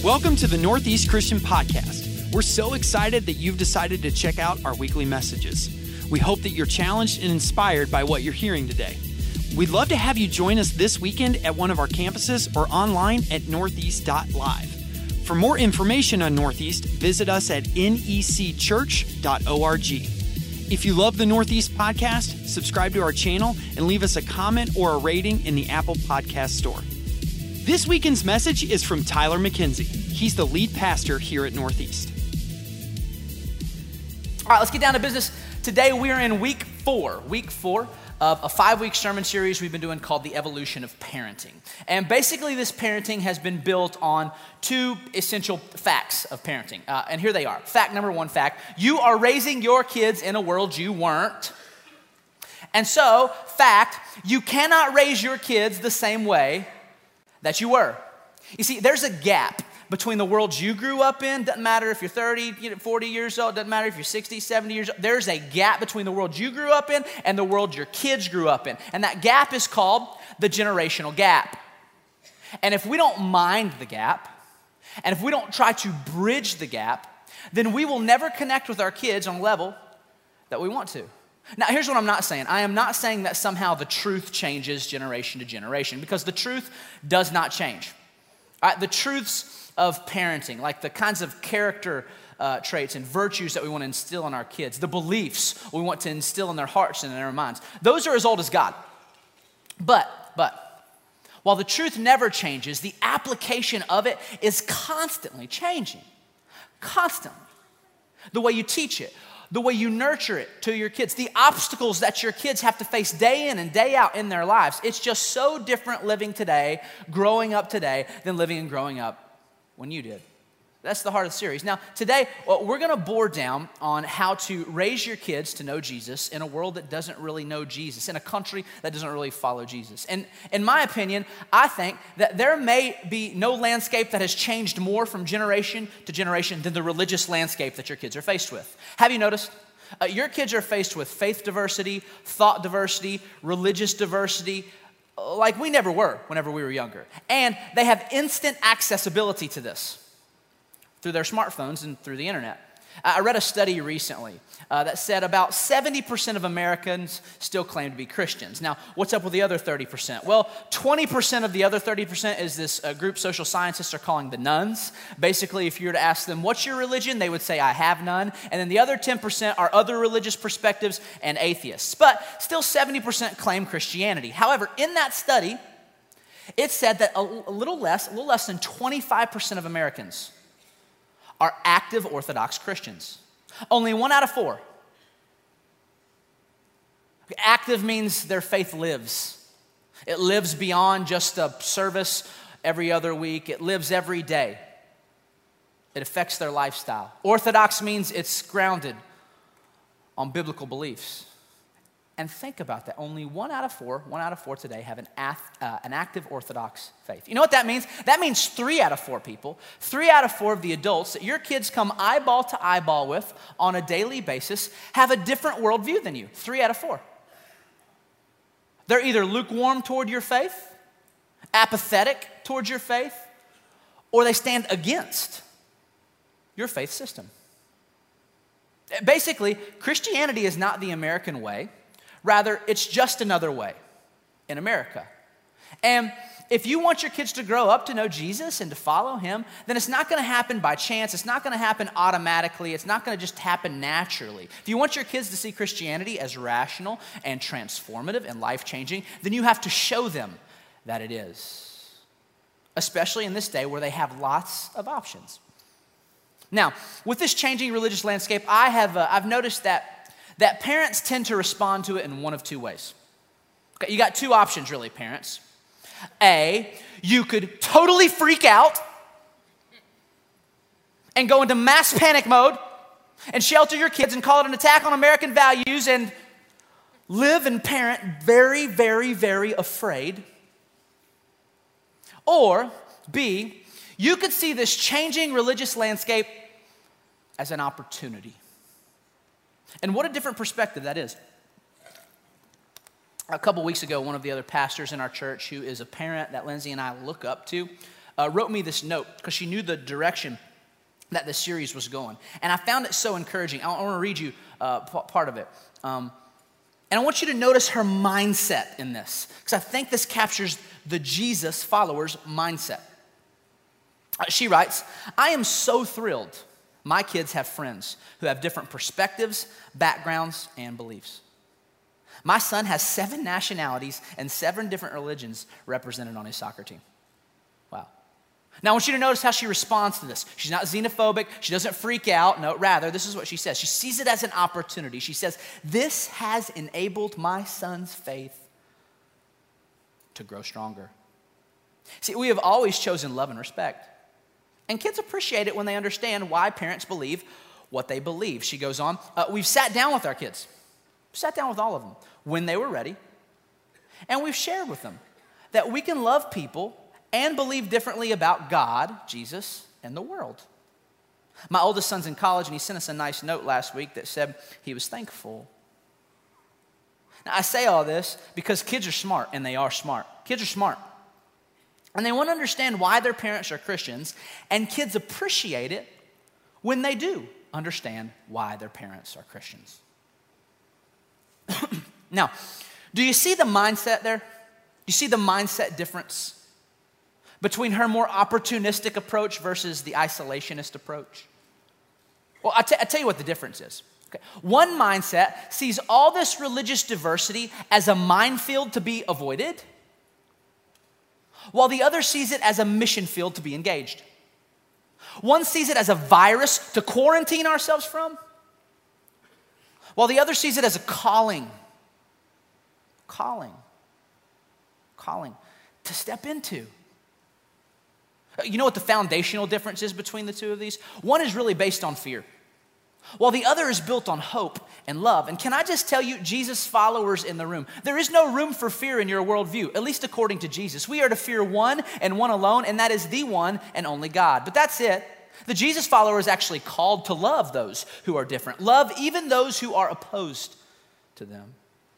Welcome to the Northeast Christian Podcast. We're so excited that you've decided to check out our weekly messages. We hope that you're challenged and inspired by what you're hearing today. We'd love to have you join us this weekend at one of our campuses or online at northeast.live. For more information on Northeast, visit us at necchurch.org. If you love the Northeast Podcast, subscribe to our channel and leave us a comment or a rating in the Apple Podcast Store. This weekend's message is from Tyler McKenzie. He's the lead pastor here at Northeast. All right, let's get down to business. Today we are in week four of a 5-week sermon series we've been doing called The Evolution of Parenting. And basically this parenting has been built on two essential facts of parenting. And here they are. Fact number one, you are raising your kids in a world you weren't. And so, fact, you cannot raise your kids the same way that you were. You see, there's a gap between the world you grew up in. Doesn't matter if you're 30, 40 years old. Doesn't matter if you're 60, 70 years old. There's a gap between the world you grew up in and the world your kids grew up in. And that gap is called the generational gap. And if we don't mind the gap, and if we don't try to bridge the gap, then we will never connect with our kids on a level that we want to. Now, here's what I'm not saying. I am not saying that somehow the truth changes generation to generation, because the truth does not change. All right, the truths of parenting, like the kinds of character traits and virtues that we want to instill in our kids, the beliefs we want to instill in their hearts and in their minds, those are as old as God. But, while the truth never changes, the application of it is constantly changing. Constantly. The way you teach it, the way you nurture it to your kids, the obstacles that your kids have to face day in and day out in their lives. It's just so different living today, growing up today, than living and growing up when you did. That's the heart of the series. Now, today, we're going to bore down on how to raise your kids to know Jesus in a world that doesn't really know Jesus, in a country that doesn't really follow Jesus. And in my opinion, I think that there may be no landscape that has changed more from generation to generation than the religious landscape that your kids are faced with. Have you noticed? Your kids are faced with faith diversity, thought diversity, religious diversity, like we never were whenever we were younger. And they have instant accessibility to this through their smartphones and through the internet. I read a study recently that said about 70% of Americans still claim to be Christians. Now, what's up with the other 30%? Well, 20% of the other 30% is this group social scientists are calling the nones. Basically, if you were to ask them, what's your religion? They would say, I have none. And then the other 10% are other religious perspectives and atheists. But still 70% claim Christianity. However, in that study, it said that a little less than 25% of Americans are active Orthodox Christians. Only 1 out of 4. Active means their faith lives. It lives beyond just a service every other week. It lives every day. It affects their lifestyle. Orthodox means it's grounded on biblical beliefs. And think about that. Only 1 out of 4 today have an active Orthodox faith. You know what that means? That means 3 out of 4 people, 3 out of 4 of the adults that your kids come eyeball to eyeball with on a daily basis have a different worldview than you. 3 out of 4. They're either lukewarm toward your faith, apathetic towards your faith, or they stand against your faith system. Basically, Christianity is not the American way. Rather, it's just another way in America. And if you want your kids to grow up to know Jesus and to follow him, then it's not going to happen by chance. It's not going to happen automatically. It's not going to just happen naturally. If you want your kids to see Christianity as rational and transformative and life-changing, then you have to show them that it is, especially in this day where they have lots of options. Now, with this changing religious landscape, I've noticed that parents tend to respond to it in one of 2 ways. Okay, you got 2 options really, parents. A, you could totally freak out and go into mass panic mode and shelter your kids and call it an attack on American values and live and parent very, very, very afraid. Or B, you could see this changing religious landscape as an opportunity. And what a different perspective that is. A couple weeks ago, one of the other pastors in our church, who is a parent that Lindsay and I look up to, wrote me this note because she knew the direction that the series was going. And I found it so encouraging. I want to read you part of it. And I want you to notice her mindset in this, because I think this captures the Jesus followers' mindset. She writes, "I am so thrilled my kids have friends who have different perspectives, backgrounds, and beliefs. My son has 7 nationalities and 7 different religions represented on his soccer team." Wow. Now I want you to notice how she responds to this. She's not xenophobic. She doesn't freak out. No, rather, this is what she says. She sees it as an opportunity. She says, "This has enabled my son's faith to grow stronger." See, we have always chosen love and respect. And kids appreciate it when they understand why parents believe what they believe. She goes on, "We've sat down with our kids, sat down with all of them when they were ready, and we've shared with them that we can love people and believe differently about God, Jesus, and the world. My oldest son's in college, and he sent us a nice note last week that said he was thankful." Now, I say all this because kids are smart, and they are smart. Kids are smart. And they want to understand why their parents are Christians, and kids appreciate it when they do understand why their parents are Christians. Now, do you see the mindset there? Do you see the mindset difference between her more opportunistic approach versus the isolationist approach? Well, I tell you what the difference is. Okay. One mindset sees all this religious diversity as a minefield to be avoided, while the other sees it as a mission field to be engaged. One sees it as a virus to quarantine ourselves from, while the other sees it as a calling to step into. You know what the foundational difference is between the two of these? One is really based on fear, while the other is built on hope and love. And can I just tell you, Jesus followers in the room, there is no room for fear in your worldview, at least according to Jesus. We are to fear one and one alone, and that is the one and only God. But that's it. The Jesus follower is actually called to love those who are different. Love even those who are opposed to them.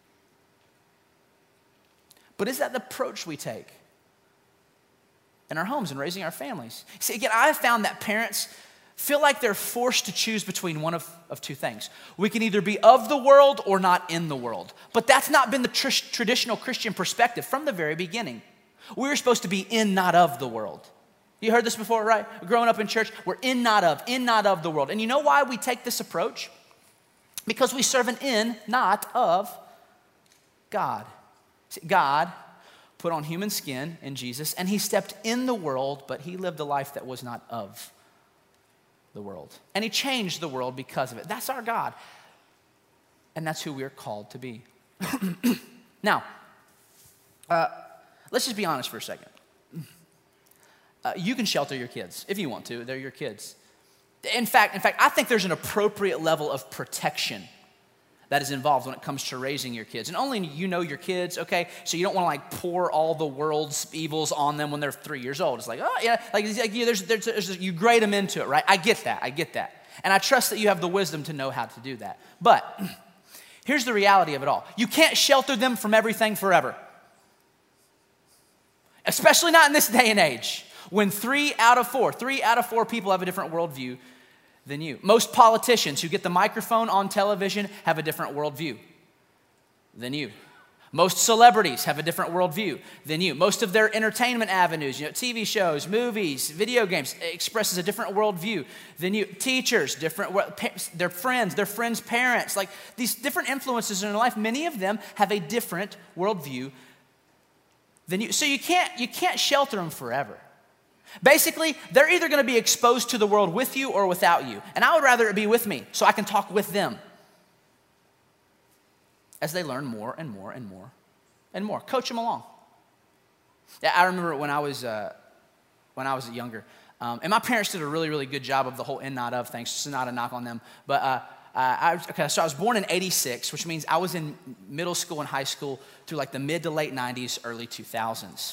But is that the approach we take in our homes and raising our families? See, again, I've found that parents feel like they're forced to choose between one of two things. We can either be of the world or not in the world. But that's not been the traditional Christian perspective from the very beginning. We're supposed to be in, not of the world. You heard this before, right? Growing up in church, we're in, not of the world. And you know why we take this approach? Because we serve an in, not of God. See, God put on human skin in Jesus, and he stepped in the world, but he lived a life that was not of the world. And he changed the world because of it. That's our God. And that's who we're called to be. Now, let's just be honest for a second. You can shelter your kids if you want to. They're your kids. In fact, I think there's an appropriate level of protection that is involved when it comes to raising your kids. And only you know your kids, okay? So you don't want to like pour all the world's evils on them when they're 3 years old. It's like, oh yeah, you grade them into it, right? I get that. And I trust that you have the wisdom to know how to do that. But here's the reality of it all. You can't shelter them from everything forever. Especially not in this day and age, when 3 out of 4 people have a different worldview than you. Most politicians who get the microphone on television have a different worldview than you. Most celebrities have a different worldview than you. Most of their entertainment avenues, TV shows, movies, video games, expresses a different worldview than you. Teachers, different, their friends' parents, like these different influences in their life, many of them have a different worldview than you. So you can't shelter them forever. Basically, they're either going to be exposed to the world with you or without you. And I would rather it be with me so I can talk with them as they learn more and more and more and more. Coach them along. Yeah, I remember when I was younger, and my parents did a really, really good job of the whole in, not of thing, so not a knock on them. But so I was born in 86, which means I was in middle school and high school through like the mid to late 90s, early 2000s.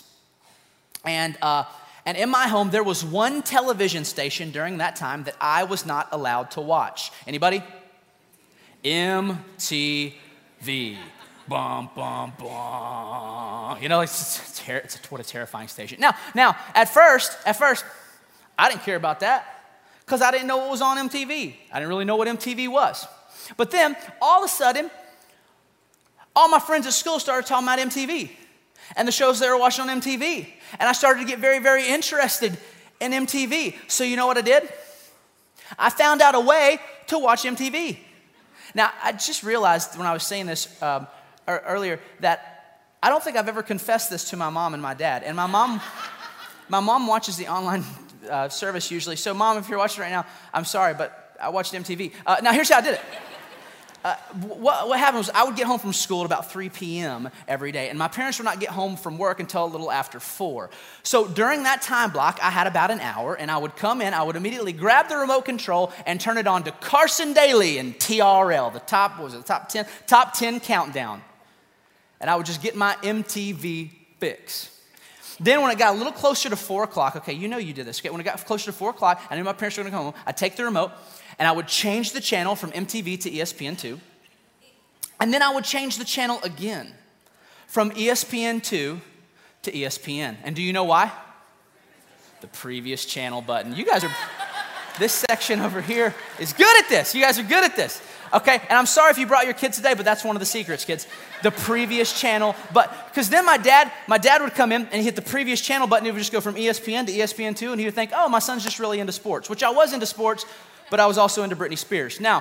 And in my home, there was one television station during that time that I was not allowed to watch. Anybody? MTV. bum, bum, bum. You know, what a terrifying station. Now, at first, I didn't care about that because I didn't know what was on MTV. I didn't really know what MTV was. But then, all of a sudden, all my friends at school started talking about MTV and the shows they were watching on MTV. And I started to get very, very interested in MTV. So you know what I did? I found out a way to watch MTV. Now, I just realized when I was saying this earlier that I don't think I've ever confessed this to my mom and my dad. And my mom watches the online service usually. So, Mom, if you're watching right now, I'm sorry, but I watched MTV. Now, here's how I did it. What happened was I would get home from school at about 3 p.m. every day, and my parents would not get home from work until a little after 4. So during that time block, I had about an hour, and I would come in, I would immediately grab the remote control and turn it on to Carson Daly and TRL, the top 10 countdown. And I would just get my MTV fix. Then when it got a little closer to 4 o'clock, okay, you know you did this. Okay, when it got closer to 4 o'clock, I knew my parents were going to come home. I'd take the remote, and I would change the channel from MTV to ESPN2. And then I would change the channel again from ESPN2 to ESPN. And do you know why? The previous channel button. You guys are, this section over here is good at this. You guys are good at this. Okay, and I'm sorry if you brought your kids today, but that's one of the secrets, kids. The previous channel, but because then my dad would come in and he'd hit the previous channel button. He would just go from ESPN to ESPN2, and he would think, oh, my son's just really into sports, which I was into sports, but I was also into Britney Spears. Now,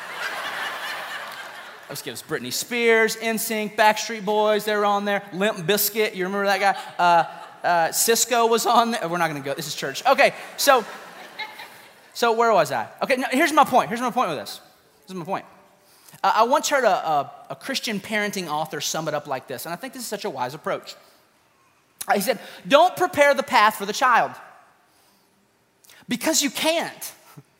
let's give us Britney Spears, NSYNC, Backstreet Boys, they were on there. Limp Bizkit, you remember that guy? Cisco was on there. We're not going to go. This is church. Okay, so where was I? Okay, now, here's my point. Here's my point with this. This is my point. I once heard a Christian parenting author sum it up like this, and I think this is such a wise approach. He said, don't prepare the path for the child because you can't.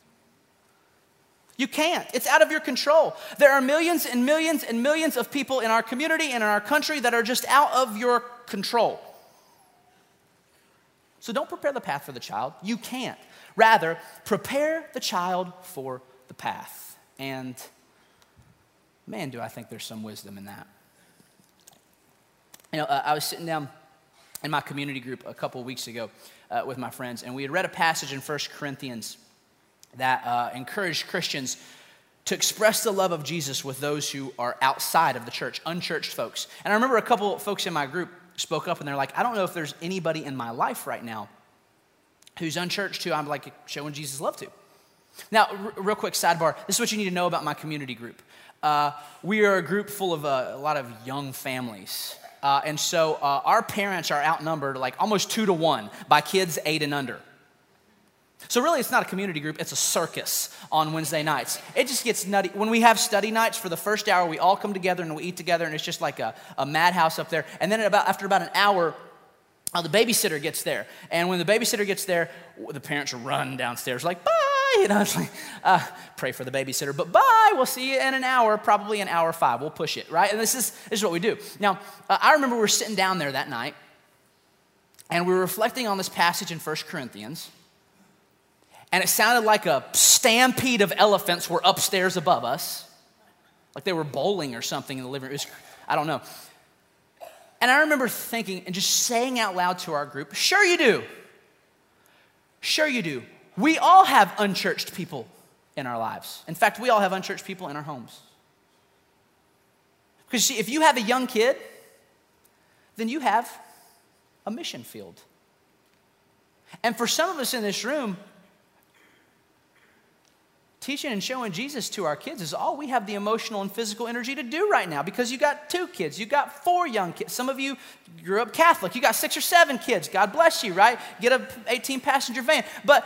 You can't. It's out of your control. There are millions and millions and millions of people in our community and in our country that are just out of your control. So don't prepare the path for the child. You can't. Rather, prepare the child for the path. And man, do I think there's some wisdom in that. You know, I was sitting down in my community group a couple of weeks ago with my friends, and we had read a passage in 1 Corinthians that encouraged Christians to express the love of Jesus with those who are outside of the church, unchurched folks. And I remember a couple folks in my group spoke up, and they're like, I don't know if there's anybody in my life right now who's unchurched who I'm like showing Jesus love to. Now, real quick sidebar, this is what you need to know about my community group. We are a group full of a lot of young families. And so our parents are outnumbered like almost 2 to 1 by kids 8 and under. So really, it's not a community group, it's a circus on Wednesday nights. It just gets nutty. When we have study nights for the first hour, we all come together and we eat together, and it's just like a madhouse up there. And then after about an hour, the babysitter gets there. And when the babysitter gets there, the parents run downstairs like, bye! You know, it's like, pray for the babysitter, but bye, we'll see you in an hour, probably an hour 5. We'll push it, right? And this is what we do. Now, I remember we were sitting down there that night, and we were reflecting on this passage in 1 Corinthians, and it sounded like a stampede of elephants were upstairs above us, like they were bowling or something in the living room. I don't know. And I remember thinking and just saying out loud to our group, sure you do. Sure you do. We all have unchurched people in our lives. In fact, we all have unchurched people in our homes. Because see, if you have a young kid, then you have a mission field. And for some of us in this room, teaching and showing Jesus to our kids is all we have the emotional and physical energy to do right now, because you got 2 kids, you got 4 young kids. Some of you grew up Catholic, you got 6 or 7 kids. God bless you, right? Get a 18-passenger van. But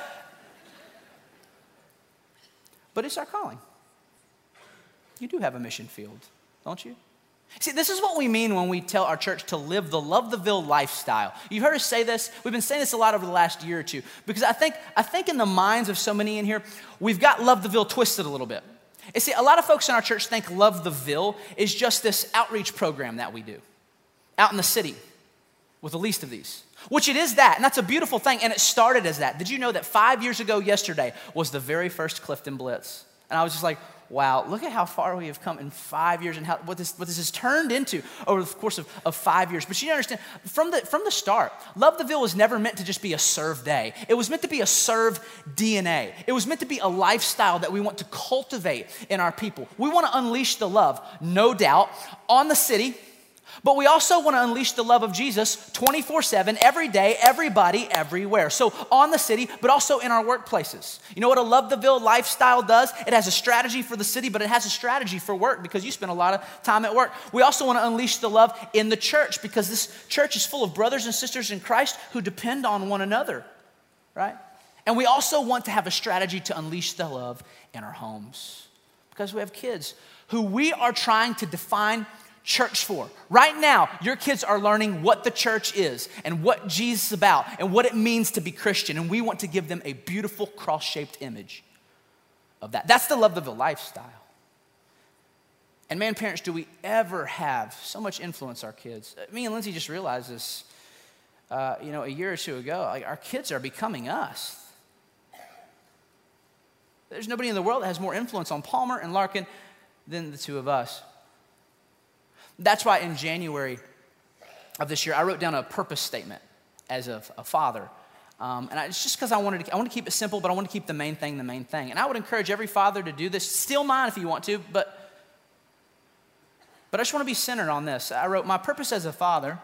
it's our calling. You do have a mission field, don't you? See, this is what we mean when we tell our church to live the Love the Ville lifestyle. You've heard us say this. We've been saying this a lot over the last year or two, because I think in the minds of so many in here, we've got Love the Ville twisted a little bit. You see, a lot of folks in our church think Love the Ville is just this outreach program that we do out in the city with the least of these, which it is that, and that's a beautiful thing, and it started as that. Did you know that 5 years ago yesterday was the very first Clifton Blitz? And I was just like, wow, look at how far we have come in 5 years and what this has turned into over the course of 5 years. But you understand, from the start, Love the Ville was never meant to just be a serve day. It was meant to be a serve DNA. It was meant to be a lifestyle that we want to cultivate in our people. We want to unleash the love, no doubt, on the city, but we also want to unleash the love of Jesus 24/7, every day, everybody, everywhere. So on the city, but also in our workplaces. You know what a Love the Ville lifestyle does? It has a strategy for the city, but it has a strategy for work because you spend a lot of time at work. We also want to unleash the love in the church because this church is full of brothers and sisters in Christ who depend on one another, right? And we also want to have a strategy to unleash the love in our homes because we have kids who we are trying to define church for. Right now, your kids are learning what the church is and what Jesus is about and what it means to be Christian. And we want to give them a beautiful cross-shaped image of that. That's the Love the Ville lifestyle. And man, parents, do we ever have so much influence our kids? Me and Lindsay just realized this, a year or two ago. Like, our kids are becoming us. There's nobody in the world that has more influence on Palmer and Larkin than the two of us. That's why in January of this year, I wrote down a purpose statement as a father. It's just because I want to keep it simple, but I want to keep the main thing. And I would encourage every father to do this. Steal mine if you want to, but I just want to be centered on this. I wrote, my purpose as a father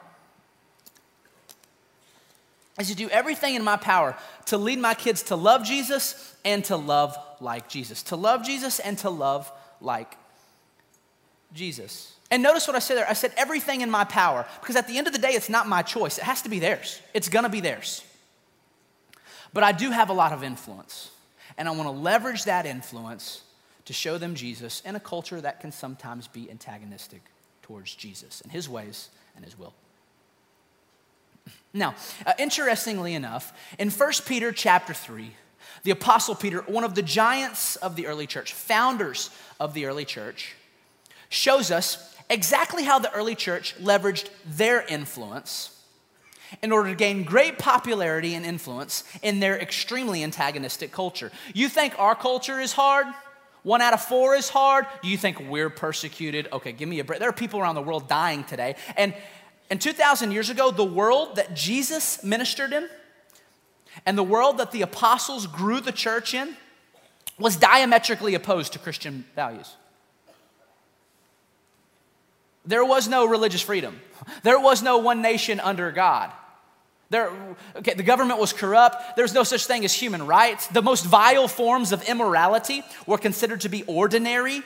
is to do everything in my power to lead my kids to love Jesus and to love like Jesus. To love Jesus and to love like Jesus. And notice what I said there. I said everything in my power because at the end of the day, it's not my choice. It has to be theirs. It's going to be theirs. But I do have a lot of influence, and I want to leverage that influence to show them Jesus in a culture that can sometimes be antagonistic towards Jesus and his ways and his will. Now, interestingly enough, in 1 Peter chapter 3, the Apostle Peter, one of the giants of the early church, founders of the early church, shows us exactly how the early church leveraged their influence in order to gain great popularity and influence in their extremely antagonistic culture. You think our culture is hard? 1 out of 4 is hard? You think we're persecuted? Okay, give me a break. There are people around the world dying today. And 2,000 years ago, the world that Jesus ministered in and the world that the apostles grew the church in was diametrically opposed to Christian values. There was no religious freedom. There was no one nation under God. The government was corrupt. There was no such thing as human rights. The most vile forms of immorality were considered to be ordinary.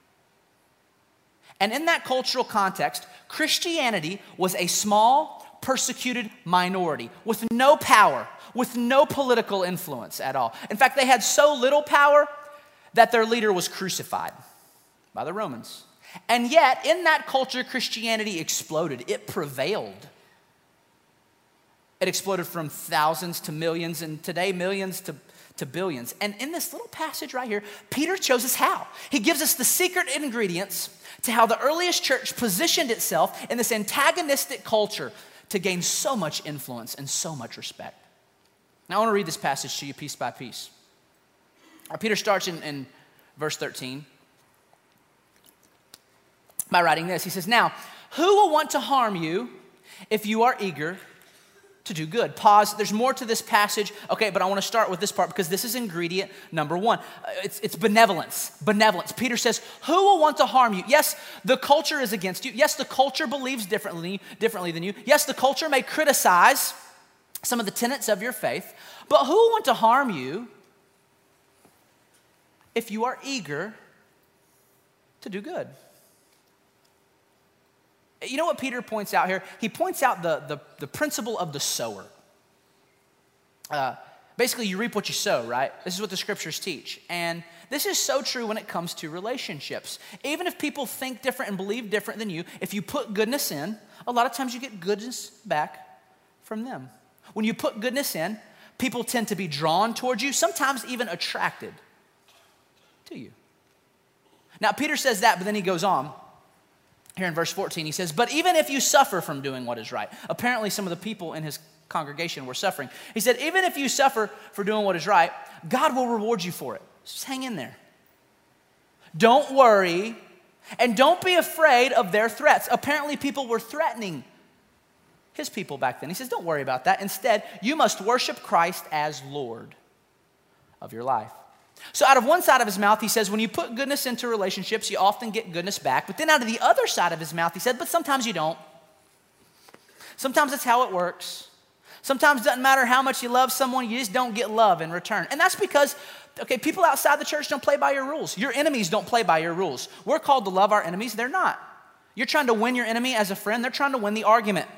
And in that cultural context, Christianity was a small, persecuted minority with no power, with no political influence at all. In fact, they had so little power that their leader was crucified by the Romans. And yet, in that culture, Christianity exploded. It prevailed. It exploded from thousands to millions, and today millions to billions. And in this little passage right here, Peter shows us how. He gives us the secret ingredients to how the earliest church positioned itself in this antagonistic culture to gain so much influence and so much respect. Now, I want to read this passage to you piece by piece. Peter starts in verse 13. By writing this, he says, now, who will want to harm you if you are eager to do good? Pause. There's more to this passage. Okay, but I want to start with this part because this is ingredient number 1. It's benevolence. Benevolence. Peter says, who will want to harm you? Yes, the culture is against you. Yes, the culture believes differently than you. Yes, the culture may criticize some of the tenets of your faith, but who will want to harm you if you are eager to do good? You know what Peter points out here? He points out the principle of the sower. Basically, you reap what you sow, right? This is what the scriptures teach. And this is so true when it comes to relationships. Even if people think different and believe different than you, if you put goodness in, a lot of times you get goodness back from them. When you put goodness in, people tend to be drawn towards you, sometimes even attracted to you. Now, Peter says that, but then he goes on. Here in verse 14, he says, but even if you suffer from doing what is right. Apparently, some of the people in his congregation were suffering. He said, even if you suffer for doing what is right, God will reward you for it. Just hang in there. Don't worry, and don't be afraid of their threats. Apparently, people were threatening his people back then. He says, don't worry about that. Instead, you must worship Christ as Lord of your life. So out of one side of his mouth, he says, when you put goodness into relationships, you often get goodness back. But then out of the other side of his mouth, he said, but sometimes you don't. Sometimes that's how it works. Sometimes it doesn't matter how much you love someone, you just don't get love in return. And that's because, okay, people outside the church don't play by your rules. Your enemies don't play by your rules. We're called to love our enemies. They're not. You're trying to win your enemy as a friend. They're trying to win the argument.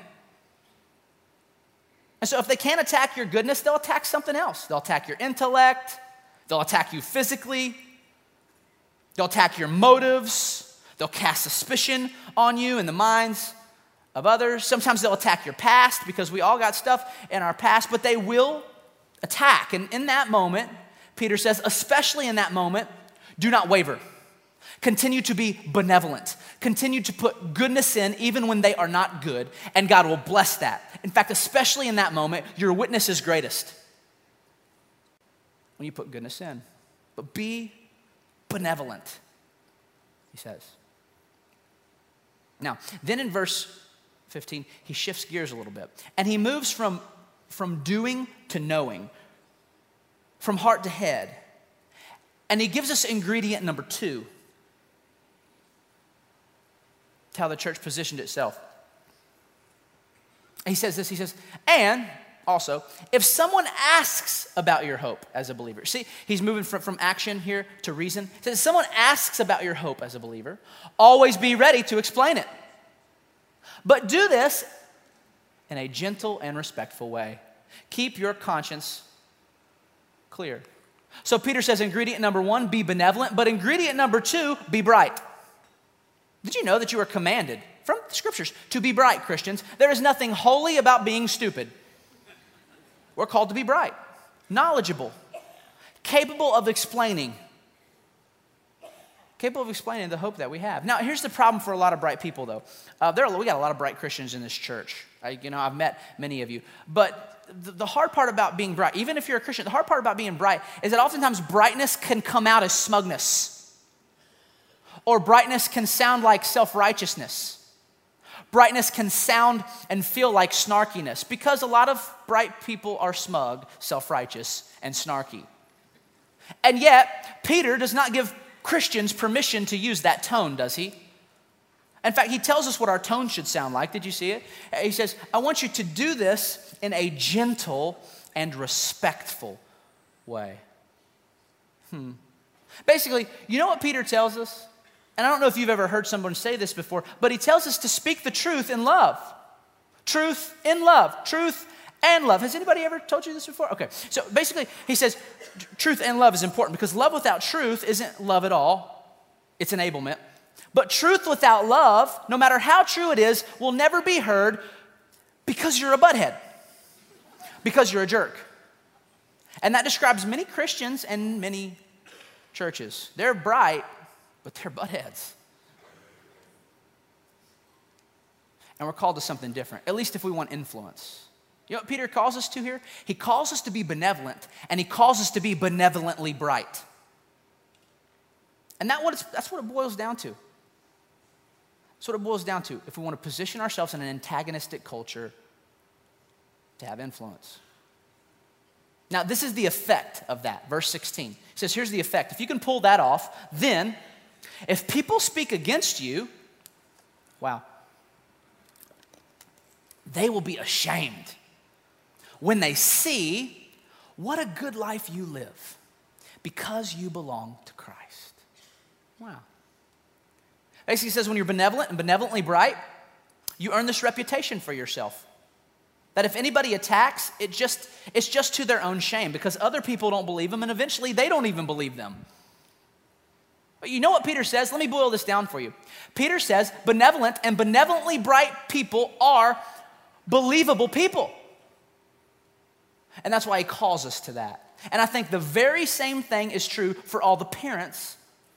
And so if they can't attack your goodness, they'll attack something else. They'll attack your intellect. They'll attack you physically. They'll attack your motives. They'll cast suspicion on you in the minds of others. Sometimes they'll attack your past because we all got stuff in our past, but they will attack. And in that moment, Peter says, especially in that moment, do not waver. Continue to be benevolent. Continue to put goodness in even when they are not good, and God will bless that. In fact, especially in that moment, your witness is greatest when you put goodness in. But be benevolent, he says. Now, then in verse 15, he shifts gears a little bit. And he moves from doing to knowing, from heart to head. And he gives us ingredient number 2. That's how the church positioned itself. He says this, he says, and also, if someone asks about your hope as a believer. See, he's moving from action here to reason. He says, if someone asks about your hope as a believer, always be ready to explain it. But do this in a gentle and respectful way. Keep your conscience clear. So Peter says ingredient number 1, be benevolent, but ingredient number 2, be bright. Did you know that you are commanded from the scriptures to be bright, Christians? There is nothing holy about being stupid. We're called to be bright, knowledgeable, capable of explaining the hope that we have. Now, here's the problem for a lot of bright people, though. We got a lot of bright Christians in this church. I've met many of you. But the hard part about being bright, even if you're a Christian, the hard part about being bright is that oftentimes brightness can come out as smugness. Or brightness can sound like self-righteousness. Brightness can sound and feel like snarkiness because a lot of bright people are smug, self-righteous, and snarky. And yet, Peter does not give Christians permission to use that tone, does he? In fact, he tells us what our tone should sound like. Did you see it? He says, I want you to do this in a gentle and respectful way. Basically, you know what Peter tells us? And I don't know if you've ever heard someone say this before, but he tells us to speak the truth in love. Truth in love. Truth and love. Has anybody ever told you this before? Okay, so basically he says truth and love is important because love without truth isn't love at all. It's enablement. But truth without love, no matter how true it is, will never be heard because you're a butthead. Because you're a jerk. And that describes many Christians and many churches. They're bright, but they're buttheads. And we're called to something different, at least if we want influence. You know what Peter calls us to here? He calls us to be benevolent, and he calls us to be benevolently bright. And that's what it boils down to. That's what it boils down to if we want to position ourselves in an antagonistic culture to have influence. Now, this is the effect of that. Verse 16 says, here's the effect. If you can pull that off, then if people speak against you, wow, they will be ashamed when they see what a good life you live because you belong to Christ. Wow. Basically, it says when you're benevolent and benevolently bright, you earn this reputation for yourself. That if anybody attacks, it's just to their own shame because other people don't believe them and eventually they don't even believe them. But you know what Peter says? Let me boil this down for you. Peter says benevolent and benevolently bright people are believable people. And that's why he calls us to that. And I think the very same thing is true for all the parents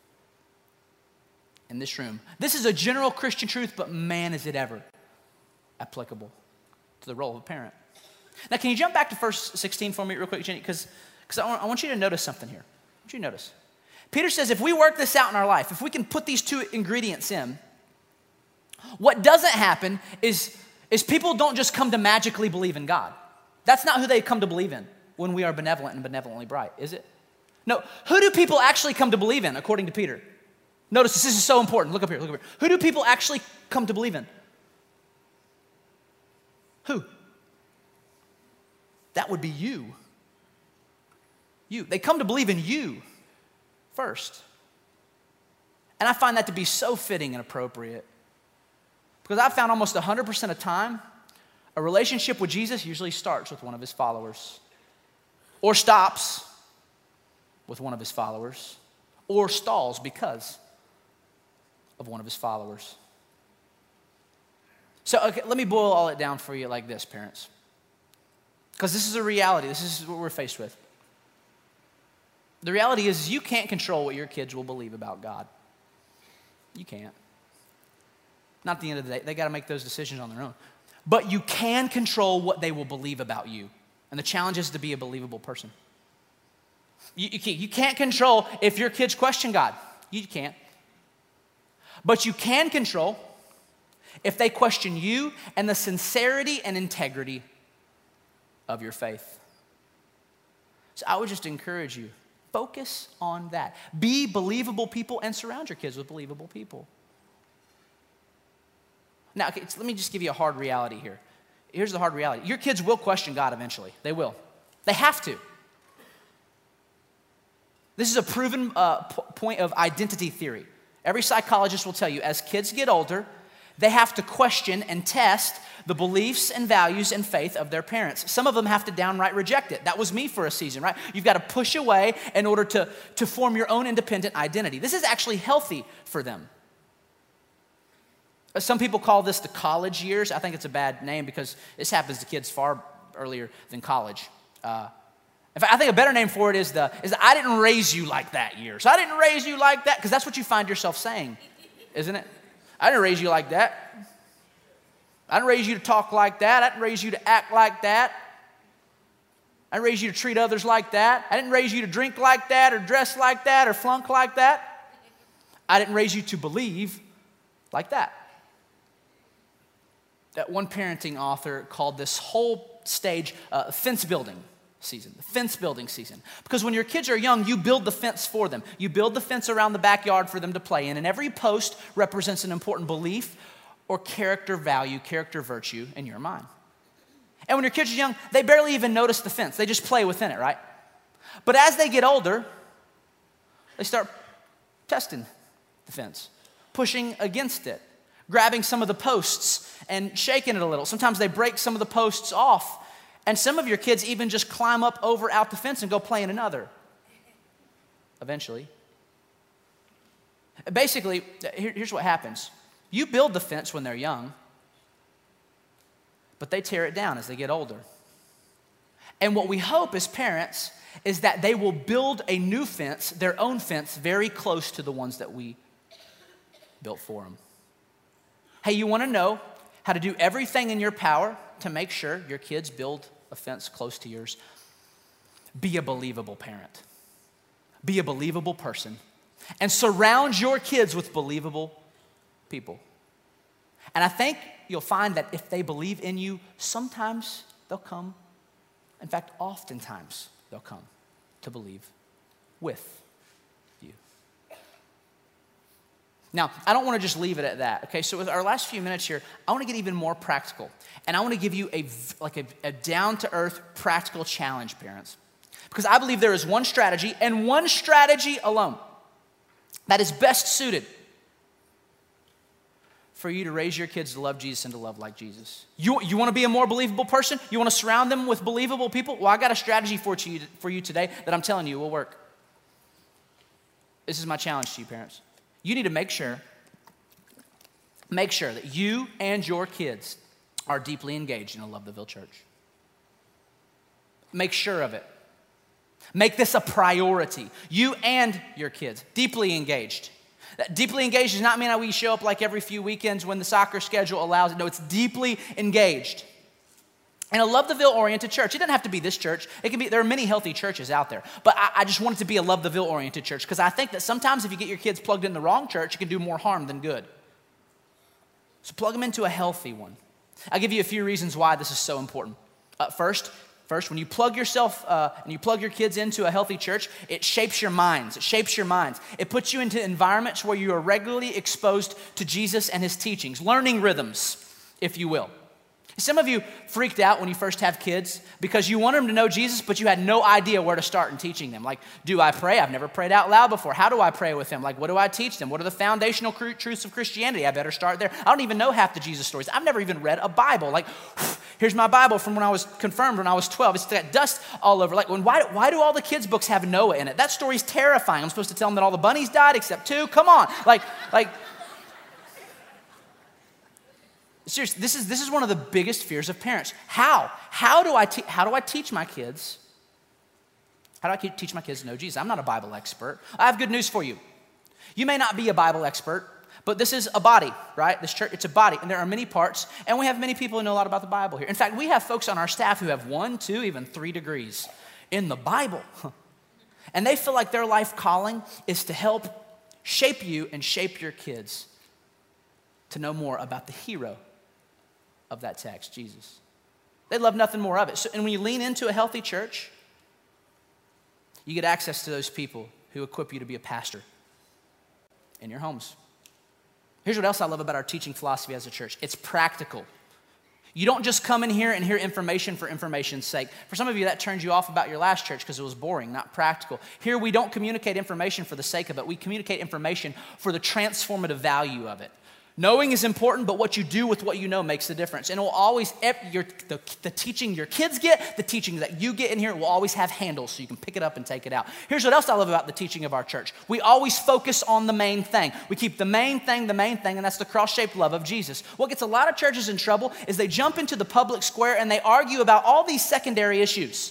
in this room. This is a general Christian truth, but man, is it ever applicable to the role of a parent. Now, can you jump back to verse 16 for me real quick, Jenny? Because I want you to notice something here. I want you to notice. Peter says if we work this out in our life, if we can put these two ingredients in, what doesn't happen is people don't just come to magically believe in God. That's not who they come to believe in when we are benevolent and benevolently bright, is it? No, who do people actually come to believe in, according to Peter? Notice this is so important. Look up here. Who do people actually come to believe in? Who? That would be you. You. They come to believe in you first. And I find that to be so fitting and appropriate. Because I've found almost 100% of time, a relationship with Jesus usually starts with one of his followers, or stops with one of his followers, or stalls because of one of his followers. So okay, let me boil all it down for you like this, parents. Because this is a reality. This is what we're faced with. The reality is you can't control what your kids will believe about God. You can't. Not at the end of the day. They got to make those decisions on their own. But you can control what they will believe about you. And the challenge is to be a believable person. You can't control if your kids question God. You can't. But you can control if they question you and the sincerity and integrity of your faith. So I would just encourage you, focus on that. Be believable people and surround your kids with believable people. Now, okay, let me just give you a hard reality here. Here's the hard reality. Your kids will question God eventually. They will. They have to. This is a proven point of identity theory. Every psychologist will tell you, as kids get older, they have to question and test the beliefs and values and faith of their parents. Some of them have to downright reject it. That was me for a season, right? You've got to push away in order to form your own independent identity. This is actually healthy for them. Some people call this the college years. I think it's a bad name because this happens to kids far earlier than college. In fact, I think a better name for it is the I didn't raise you like that years. I didn't raise you like that, because that's what you find yourself saying, isn't it? I didn't raise you like that. I didn't raise you to talk like that. I didn't raise you to act like that. I didn't raise you to treat others like that. I didn't raise you to drink like that or dress like that or flunk like that. I didn't raise you to believe like that. That one parenting author called this whole stage fence building season, the fence building season. Because when your kids are young, you build the fence for them. You build the fence around the backyard for them to play in, and every post represents an important belief or character value, character virtue in your mind. And when your kids are young, they barely even notice the fence. They just play within it, right? But as they get older, they start testing the fence, pushing against it, grabbing some of the posts and shaking it a little. Sometimes they break some of the posts off. And some of your kids even just climb up over out the fence and go play in another. Eventually. Basically, here's what happens. You build the fence when they're young, but they tear it down as they get older. And what we hope as parents is that they will build a new fence, their own fence, very close to the ones that we built for them. Hey, you want to know how to do everything in your power to make sure your kids build a fence close to yours? Be a believable parent. Be a believable person. And surround your kids with believable people. And I think you'll find that if they believe in you, sometimes they'll come. In fact, oftentimes they'll come to believe with you. Now, I don't want to just leave it at that, okay? So with our last few minutes here, I want to get even more practical. And I want to give you a down-to-earth practical challenge, parents. Because I believe there is one strategy, and one strategy alone, that is best suited for you to raise your kids to love Jesus and to love like Jesus. You want to be a more believable person? You want to surround them with believable people? Well, I got a strategy for you today that I'm telling you will work. This is my challenge to you, parents. You need to make sure that you and your kids are deeply engaged in a Love-the-Ville church. Make sure of it. Make this a priority. You and your kids, deeply engaged. Deeply engaged does not mean that we show up like every few weekends when the soccer schedule allows it. No, it's deeply engaged. in a Love the Ville-oriented church. It doesn't have to be this church. It can be, there are many healthy churches out there. But I just want it to be a Love the Ville-oriented church because I think that sometimes if you get your kids plugged in the wrong church, it can do more harm than good. So plug them into a healthy one. I'll give you a few reasons why this is so important. First, when you plug yourself and you plug your kids into a healthy church, it shapes your minds. It shapes your minds. It puts you into environments where you are regularly exposed to Jesus and his teachings, learning rhythms, if you will. Some of you freaked out when you first have kids because you want them to know Jesus, but you had no idea where to start in teaching them. Like, do I pray? I've never prayed out loud before. How do I pray with them? Like, what do I teach them? What are the foundational truths of Christianity? I better start there. I don't even know half the Jesus stories. I've never even read a Bible. Like, here's my Bible from when I was confirmed when I was 12. It's got dust all over. Like, why do all the kids' books have Noah in it? That story's terrifying. I'm supposed to tell them that all the bunnies died except 2? Come on. Like. Seriously, this is one of the biggest fears of parents. How do I teach my kids? How do I teach my kids to know Jesus? I'm not a Bible expert. I have good news for you. You may not be a Bible expert, but this is a body, right? This church, it's a body, and there are many parts, and we have many people who know a lot about the Bible here. In fact, we have folks on our staff who have 1, 2, even 3 degrees in the Bible. And they feel like their life calling is to help shape you and shape your kids to know more about the hero of that text, Jesus. They'd love nothing more of it. So, and when you lean into a healthy church, you get access to those people who equip you to be a pastor in your homes. Here's what else I love about our teaching philosophy as a church. It's practical. You don't just come in here and hear information for information's sake. For some of you, that turns you off about your last church because it was boring, not practical. Here, we don't communicate information for the sake of it. We communicate information for the transformative value of it. Knowing is important, but what you do with what you know makes the difference. And it will always, the teaching your kids get, the teaching that you get in here will always have handles so you can pick it up and take it out. Here's what else I love about the teaching of our church. We always focus on the main thing. We keep the main thing, and that's the cross-shaped love of Jesus. What gets a lot of churches in trouble is they jump into the public square and they argue about all these secondary issues.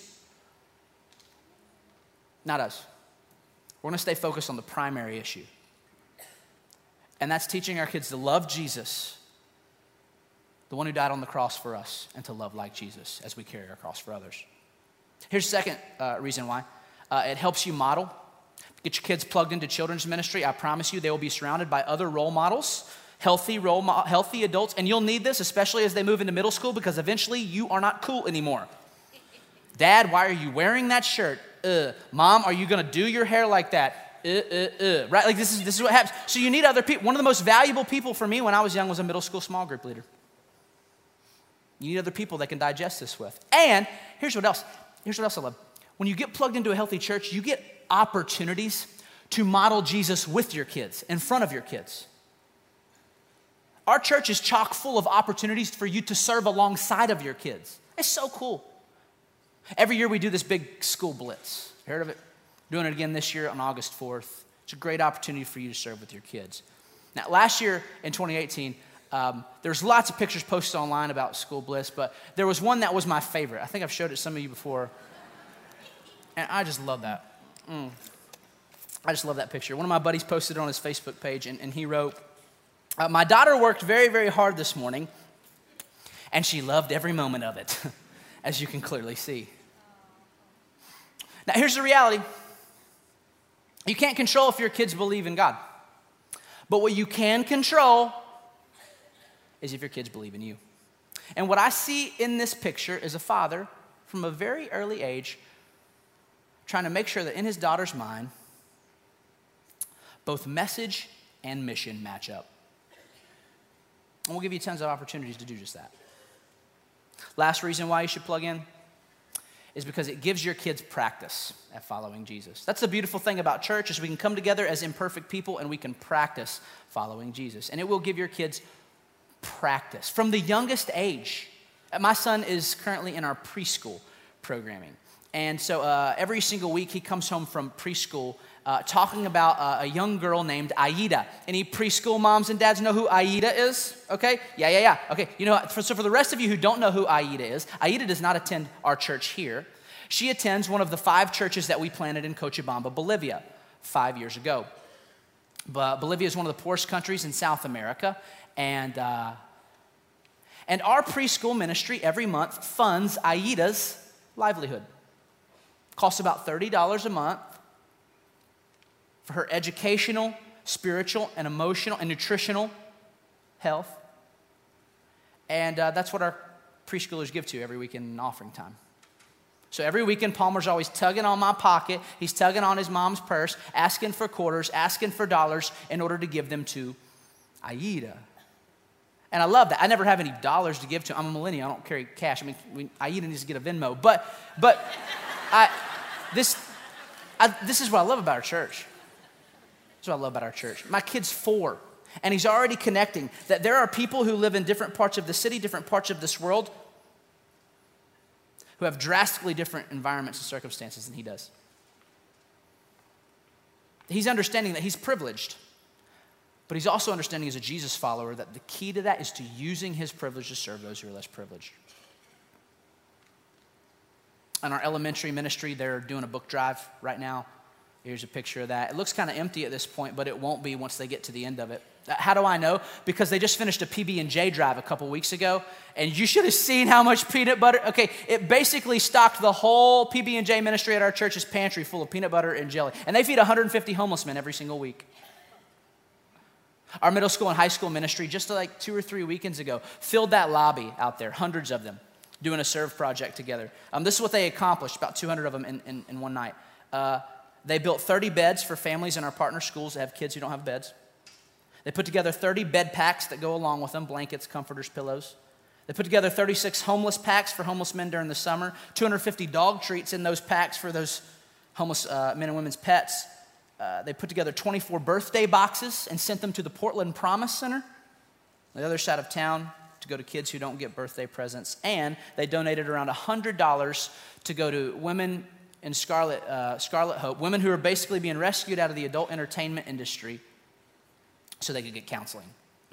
Not us. We're going to stay focused on the primary issue. And that's teaching our kids to love Jesus, the one who died on the cross for us, and to love like Jesus as we carry our cross for others. Here's the second reason why. It helps you model. Get your kids plugged into children's ministry. I promise you they will be surrounded by other role models, healthy adults, and you'll need this, especially as they move into middle school, because eventually you are not cool anymore. Dad, why are you wearing that shirt? Mom, are you going to do your hair like that? Right? Like this is what happens. So you need other people. One of the most valuable people for me when I was young was a middle school small group leader. You need other people that can digest this with. And here's what else I love. When you get plugged into a healthy church, you get opportunities to model Jesus with your kids, in front of your kids. Our church is chock full of opportunities for you to serve alongside of your kids. It's so cool. Every year we do this big school blitz. Heard of it? Doing it again this year on August 4th. It's a great opportunity for you to serve with your kids. Now, last year in 2018, there's lots of pictures posted online about School Blitz, but there was one that was my favorite. I think I've showed it to some of you before. And I just love that. I just love that picture. One of my buddies posted it on his Facebook page, and he wrote, my daughter worked very, very hard this morning, and she loved every moment of it, as you can clearly see. Now, here's the reality. You can't control if your kids believe in God. But what you can control is if your kids believe in you. And what I see in this picture is a father from a very early age trying to make sure that in his daughter's mind, both message and mission match up. And we'll give you tons of opportunities to do just that. Last reason why you should plug in is because it gives your kids practice at following Jesus. That's the beautiful thing about church is we can come together as imperfect people and we can practice following Jesus. And it will give your kids practice from the youngest age. My son is currently in our preschool programming. And so every single week he comes home from preschool talking about a young girl named Aida. Any preschool moms and dads know who Aida is? Okay? Yeah. Okay, you know, so for the rest of you who don't know who Aida is, Aida does not attend our church here. She attends one of the 5 churches that we planted in Cochabamba, Bolivia, 5 years ago. But Bolivia is one of the poorest countries in South America, and And our preschool ministry every month funds Aida's livelihood. Costs about $30 a month for her educational, spiritual, and emotional and nutritional health. And that's what our preschoolers give to every weekend in offering time. So every weekend, Palmer's always tugging on my pocket. He's tugging on his mom's purse, asking for quarters, asking for dollars in order to give them to Aida. And I love that. I never have any dollars to give to. I'm a millennial. I don't carry cash. I mean, Aida needs to get a Venmo. But this is what I love about our church. This is what I love about our church. My kid's 4, and he's already connecting that there are people who live in different parts of the city, different parts of this world, who have drastically different environments and circumstances than he does. He's understanding that he's privileged. But he's also understanding as a Jesus follower that the key to that is to using his privilege to serve those who are less privileged. In our elementary ministry, they're doing a book drive right now. Here's a picture of that. It looks kind of empty at this point, but it won't be once they get to the end of it. How do I know? Because they just finished a PB&J drive a couple weeks ago, and you should have seen how much peanut butter. Okay, it basically stocked the whole PB&J ministry at our church's pantry full of peanut butter and jelly. And they feed 150 homeless men every single week. Our middle school and high school ministry, just like 2 or 3 weekends ago, filled that lobby out there, hundreds of them, doing a serve project together. This is what they accomplished, about 200 of them in one night. They built 30 beds for families in our partner schools that have kids who don't have beds. They put together 30 bed packs that go along with them, blankets, comforters, pillows. They put together 36 homeless packs for homeless men during the summer, 250 dog treats in those packs for those homeless men and women's pets. They put together 24 birthday boxes and sent them to the Portland Promise Center, on the other side of town, to go to kids who don't get birthday presents. And they donated around $100 to go to women in Scarlet Hope, women who are basically being rescued out of the adult entertainment industry so they could get counseling.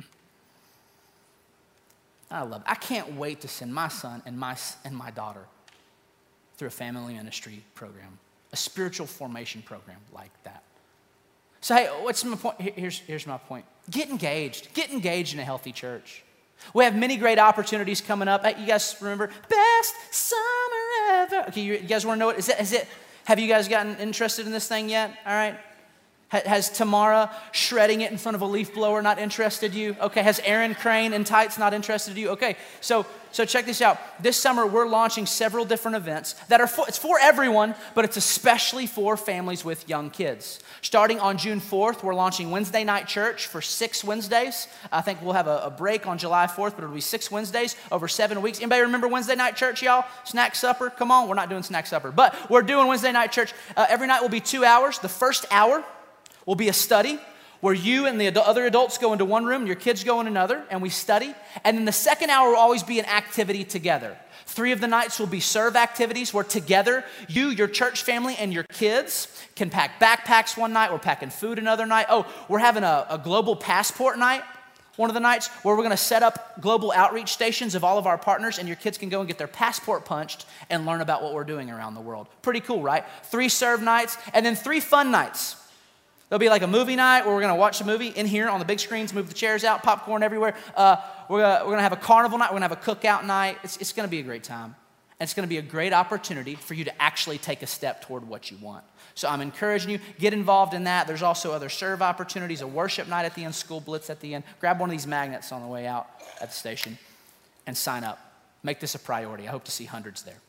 I can't wait to send my son and my daughter through a family ministry program, a spiritual formation program like that. So hey, what's my point? Here's my point. Get engaged. Get engaged in a healthy church. We have many great opportunities coming up. You guys remember best summer ever? Okay, you guys want to know it? Have you guys gotten interested in this thing yet? All right. Has Tamara shredding it in front of a leaf blower not interested you? Okay. Has Aaron Crane in tights not interested you? Okay. So check this out. This summer we're launching several different events that are it's for everyone, but it's especially for families with young kids. Starting on June 4th, we're launching Wednesday night church for 6 Wednesdays. I think we'll have a break on July 4th, but it'll be 6 Wednesdays over 7 weeks. Anybody remember Wednesday night church, y'all? Snack supper? Come on, we're not doing snack supper, but we're doing Wednesday night church. Every night will be 2 hours. The first hour will be a study where you and the other adults go into one room, your kids go in another, and we study. And then the second hour will always be an activity together. 3 of the nights will be serve activities where together, you, your church family, and your kids can pack backpacks one night. We're packing food another night. Oh, we're having a global passport night one of the nights where we're going to set up global outreach stations of all of our partners, and your kids can go and get their passport punched and learn about what we're doing around the world. Pretty cool, right? 3 serve nights, and then 3 fun nights. There'll be like a movie night where we're going to watch a movie in here on the big screens, move the chairs out, popcorn everywhere. We're going to have a carnival night. We're going to have a cookout night. It's going to be a great time. And it's going to be a great opportunity for you to actually take a step toward what you want. So I'm encouraging you, get involved in that. There's also other serve opportunities, a worship night at the end, school blitz at the end. Grab one of these magnets on the way out at the station and sign up. Make this a priority. I hope to see hundreds there.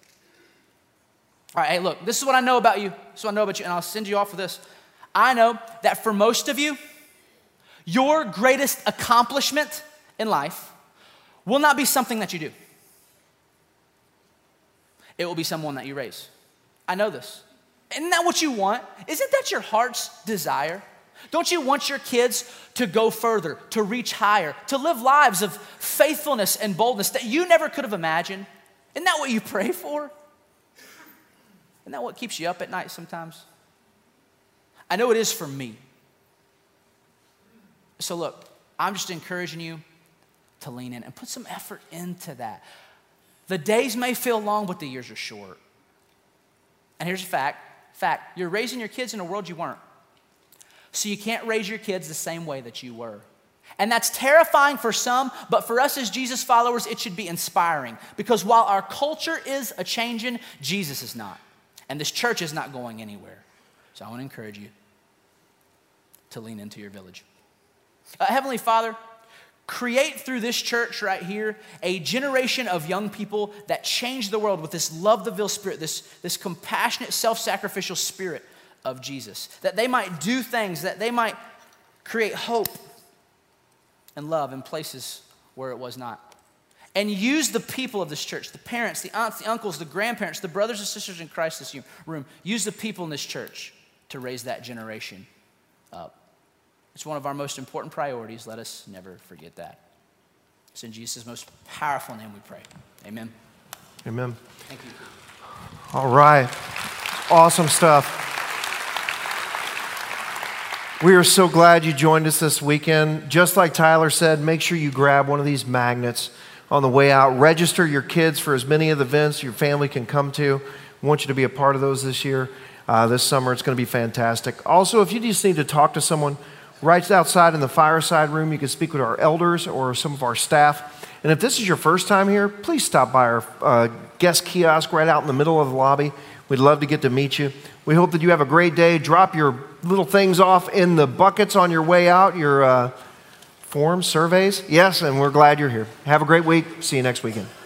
All right, hey, look, this is what I know about you. This is what I know about you, and I'll send you off with this. I know that for most of you, your greatest accomplishment in life will not be something that you do. It will be someone that you raise. I know this. Isn't that what you want? Isn't that your heart's desire? Don't you want your kids to go further, to reach higher, to live lives of faithfulness and boldness that you never could have imagined? Isn't that what you pray for? Isn't that what keeps you up at night sometimes? I know it is for me. So look, I'm just encouraging you to lean in and put some effort into that. The days may feel long, but the years are short. And here's a fact, you're raising your kids in a world you weren't. So you can't raise your kids the same way that you were. And that's terrifying for some, but for us as Jesus followers, it should be inspiring. Because while our culture is a-changing, Jesus is not. And this church is not going anywhere. So I want to encourage you to lean into your village. Heavenly Father, create through this church right here a generation of young people that change the world with this love-the-ville spirit, this compassionate, self-sacrificial spirit of Jesus. That they might do things, that they might create hope and love in places where it was not. And use the people of this church, the parents, the aunts, the uncles, the grandparents, the brothers and sisters in Christ this room. Use the people in this church to raise that generation up. It's one of our most important priorities. Let us never forget that. It's in Jesus' most powerful name we pray. Amen. Amen. Thank you. All right. Awesome stuff. We are so glad you joined us this weekend. Just like Tyler said, make sure you grab one of these magnets on the way out. Register your kids for as many of the events your family can come to. We want you to be a part of those this year. This summer, it's going to be fantastic. Also, if you just need to talk to someone, right outside in the fireside room, you can speak with our elders or some of our staff. And if this is your first time here, please stop by our guest kiosk right out in the middle of the lobby. We'd love to get to meet you. We hope that you have a great day. Drop your little things off in the buckets on your way out, your forms, surveys. Yes, and we're glad you're here. Have a great week. See you next weekend.